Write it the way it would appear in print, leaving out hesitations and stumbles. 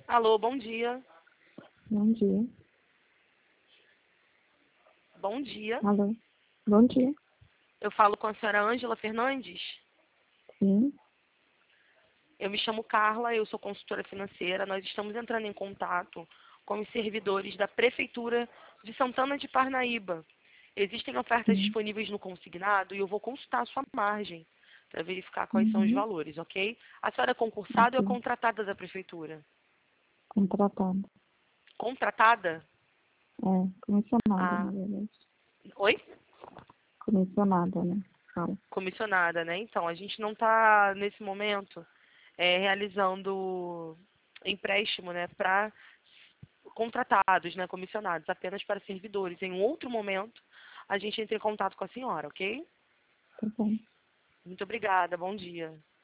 Alô, bom dia. Bom dia. Bom dia. Alô. Bom dia. Eu falo com a senhora Ângela Fernandes. Sim. Eu me chamo Carla, eu sou consultora financeira. Nós estamos entrando em contato com os servidores da Prefeitura de Santana de Parnaíba. Existem ofertas Sim. disponíveis no consignado e eu vou consultar a sua margem para verificar quais são os Uhum. valores, ok? A senhora é concursada ou é Ok. contratada da Prefeitura? Contratado. Contratada? Comissionada, Ah, na verdade. oi? Comissionada, né? Fala. Comissionada, né? Então, a gente não está, nesse momento, realizando empréstimo, né, para contratados, né, comissionados, apenas para servidores. Em um outro momento, a gente entra em contato com a senhora, ok? Tá bom. Muito obrigada, bom dia.